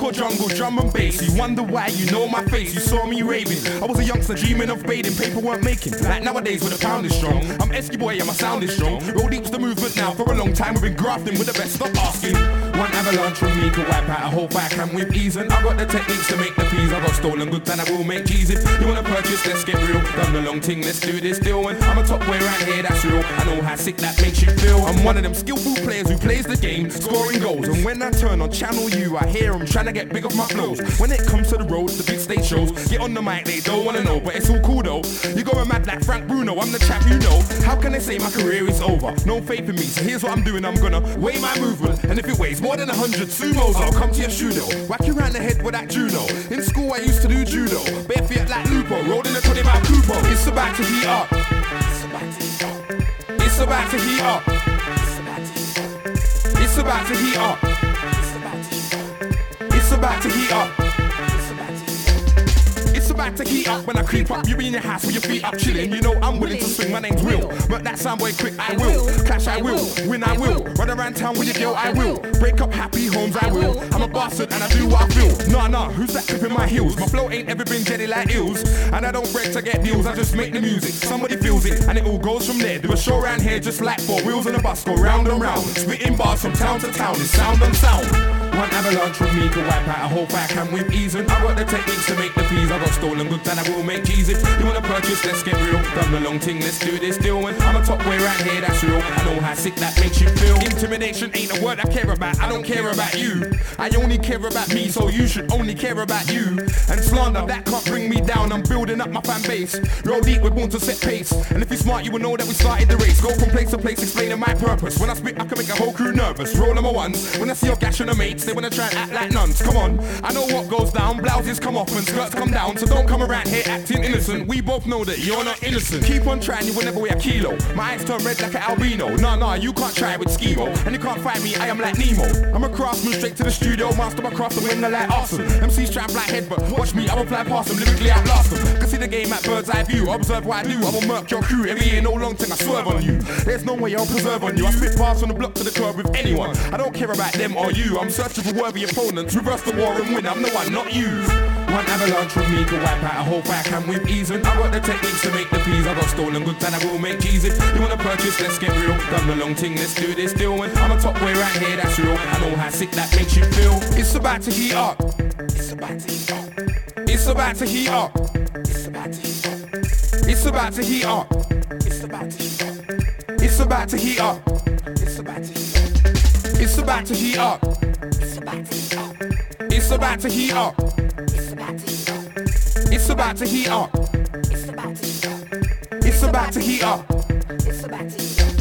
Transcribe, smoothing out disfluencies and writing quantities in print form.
or jungle, drum and bass. You wonder why, you know my face. You saw me raving. I was a youngster dreaming of bathing, paper weren't making. Like nowadays when the pound is strong. I'm Esky boy and my sound is strong. Roll deep's the movement now. For a long time we've been grafting with the best. Stop asking. One avalanche from me could wipe out a whole fire can with ease. And I got the techniques to make the peas. I got stolen goods and I will make cheese. If you wanna purchase, let's get real. Done the long thing, let's do this deal. And I'm a top boy right here, that's real. I know how sick that makes you feel. I'm one of them skillful players who plays the game, scoring goals. And when I turn on channel U, I hear them trying to get big off my flows. When it comes to the roads, the big stage shows, get on the mic, they don't wanna know, but it's all cool though. You going mad like Frank Bruno, I'm the chap you know. How can they say my career is over? No faith in me, so here's what I'm doing. I'm gonna weigh my movement, and if it weighs more than 100 sumos, I'll come to your studio, whack you round the head with that Juno. In school I used to do judo, bare feet like Lupo, rolled in a 20 mile Coupo. It's about to heat up. It's about to heat up. It's about to heat up. It's about to heat up. It's about to heat up when I creep up. You be in your house with your feet up chilling. You know I'm willing to swing, my name's Will. But that soundboy quick, I will. Clash, I will. Win, I will. Run around town with your girl, I will. Break up happy homes, I will. I'm a bastard and I do what I feel. Nah, who's that clipping my heels? My flow ain't ever been jelly like eels. And I don't break to get deals, I just make the music. Somebody feels it and it all goes from there. Do a show around here just like 4 wheels on a bus, go round and round. Spitting bars from town to town, it's sound on sound. One avalanche from me could wipe out a whole fire can with ease. And I got the techniques to make the peas. I got stolen goods and I will make cheese. If you wanna purchase, let's get real. Done the long thing, let's do this deal. And I'm a top boy right here, that's real. I know how sick that makes you feel. Intimidation ain't a word I care about. I don't care about you. I only care about me, so you should only care about you. And slander, that can't bring me down. I'm building up my fan base. Roll deep, we're born to set pace. And if you're smart, you will know that we started the race. Go from place to place, explaining my purpose. When I spit, I can make a whole crew nervous. Roll number ones. When I see your gash on the mates, they wanna try and act like nuns. Come on, I know what goes down. Blouses come off and skirts come down. So don't come around here acting innocent. We both know that you're not innocent. Keep on trying, you will never weigh a kilo. My eyes turn red like an albino. Nah, you can't try with Schemo. And you can't find me, I am like Nemo. I'm a craftsman straight to the studio. Master my craft, the winger like awesome. MCs try and fly head, but watch me, I will fly past them. Lyrically outlast them. Can see the game at bird's eye view. Observe what I do, I will murk your crew. Every year, no long thing, I swerve on you. There's no way I'll preserve on you. I spit past from the block to the curb with anyone. I don't care about them or you. I'm searching for worthy opponents. Reverse the war and win, I'm the one, not you. One avalanche from me could wipe out a whole fire can with ease. And I got the techniques to make the peas. I got stolen goods and I will make cheese. If you wanna purchase, let's get real. Done the long thing, let's do this deal. And I'm a top boy right here, that's real. I know how sick that makes you feel. It's about to heat up. It's about to heat up. It's about to heat up. It's about to heat up. It's about to heat up. It's about to heat up. It's about to heat up. It's about to heat up. It's about to heat up. It's about to heat up. It's about to heat up. It's about to heat up. It's about to heat up. It's about to heat up. It's about to heat up. It's about to heat up.